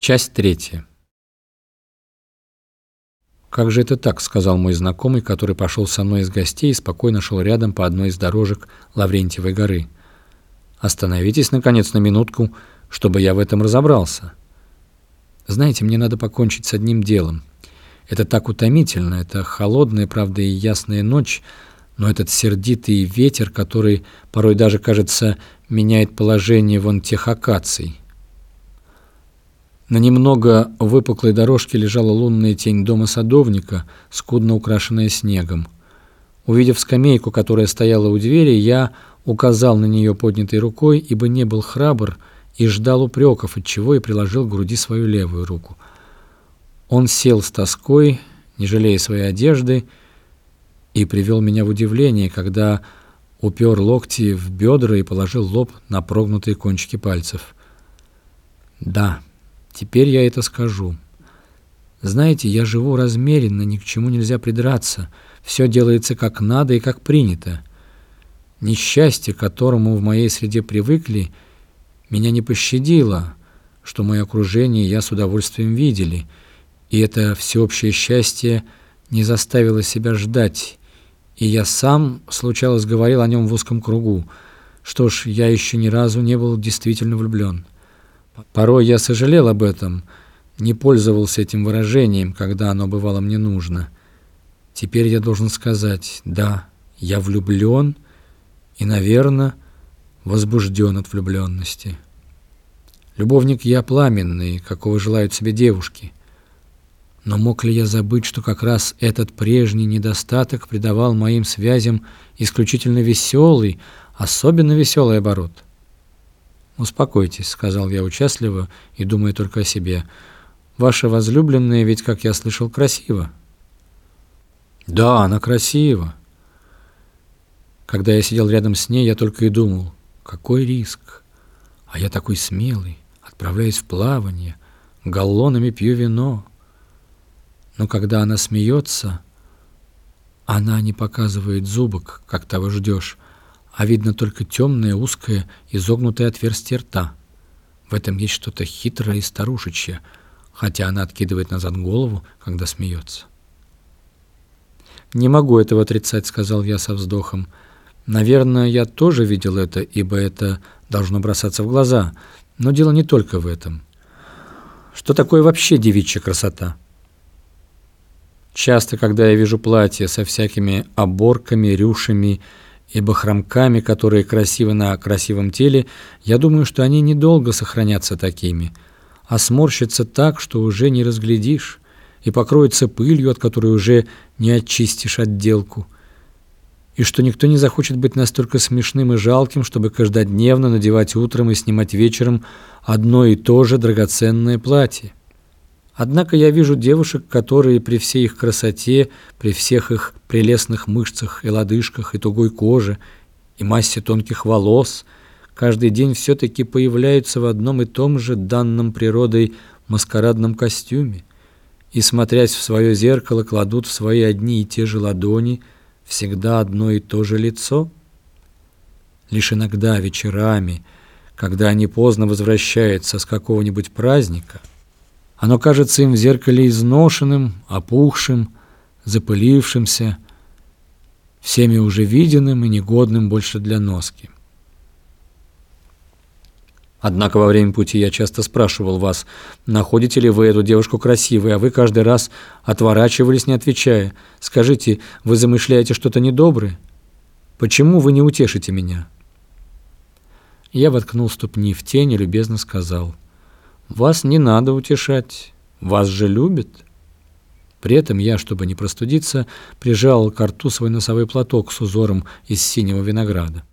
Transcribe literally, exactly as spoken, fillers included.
Часть третья. «Как же это так?» — сказал мой знакомый, который пошел со мной из гостей и спокойно шел рядом по одной из дорожек Лаврентьевой горы. «Остановитесь, наконец, на минутку, чтобы я в этом разобрался. Знаете, мне надо покончить с одним делом. Это так утомительно, это холодная, правда, и ясная ночь, но этот сердитый ветер, который порой даже, кажется, меняет положение вон тех акаций». На немного выпуклой дорожке лежала лунная тень дома садовника, скудно украшенная снегом. Увидев скамейку, которая стояла у двери, я указал на нее поднятой рукой, ибо не был храбр и ждал упреков, отчего и приложил к груди свою левую руку. Он сел с тоской, не жалея своей одежды, и привел меня в удивление, когда упер локти в бедра и положил лоб на прогнутые кончики пальцев. «Да, теперь я это скажу. Знаете, я живу размеренно, ни к чему нельзя придраться. Все делается как надо и как принято. Несчастье, к которому в моей среде привыкли, меня не пощадило, что мое окружение и я с удовольствием видели, и это всеобщее счастье не заставило себя ждать, и я сам, случалось, говорил о нем в узком кругу. Что ж, я еще ни разу не был действительно влюблен. Порой я сожалел об этом, не пользовался этим выражением, когда оно бывало мне нужно. Теперь я должен сказать: да, я влюблен и, наверное, возбужден от влюбленности. Любовник я пламенный, какого желают себе девушки. Но мог ли я забыть, что как раз этот прежний недостаток придавал моим связям исключительно веселый, особенно веселый оборот? «Успокойтесь», — сказал я участливо и думая только о себе. «Ваша возлюбленная ведь, как я слышал, красива». «Да, она красива». Когда я сидел рядом с ней, я только и думал: какой риск? А я такой смелый, отправляюсь в плавание, галлонами пью вино. Но когда она смеется, она не показывает зубок, как того ждешь, а видно только темное, узкое, изогнутое отверстие рта. В этом есть что-то хитрое и старушечье, хотя она откидывает назад голову, когда смеется. «Не могу этого отрицать», — сказал я со вздохом. «Наверное, я тоже видел это, ибо это должно бросаться в глаза. Но дело не только в этом. Что такое вообще девичья красота? Часто, когда я вижу платья со всякими оборками, рюшами и бахромками, которые красивы на красивом теле, я думаю, что они недолго сохранятся такими, а сморщатся так, что уже не разглядишь, и покроются пылью, от которой уже не очистишь отделку, и что никто не захочет быть настолько смешным и жалким, чтобы каждодневно надевать утром и снимать вечером одно и то же драгоценное платье. Однако я вижу девушек, которые при всей их красоте, при всех их прелестных мышцах и лодыжках, и тугой коже, и массе тонких волос, каждый день все-таки появляются в одном и том же данном природой маскарадном костюме и, смотрясь в свое зеркало, кладут в свои одни и те же ладони всегда одно и то же лицо. Лишь иногда вечерами, когда они поздно возвращаются с какого-нибудь праздника, оно кажется им в зеркале изношенным, опухшим, запылившимся, всеми уже виденным и негодным больше для носки. Однако во время пути я часто спрашивал вас, находите ли вы эту девушку красивой, а вы каждый раз отворачивались, не отвечая. Скажите, вы замышляете что-то недоброе? Почему вы не утешите меня?» Я воткнул ступни в тень и любезно сказал: «Вас не надо утешать, вас же любят». При этом я, чтобы не простудиться, прижал к рту свой носовой платок с узором из синего винограда.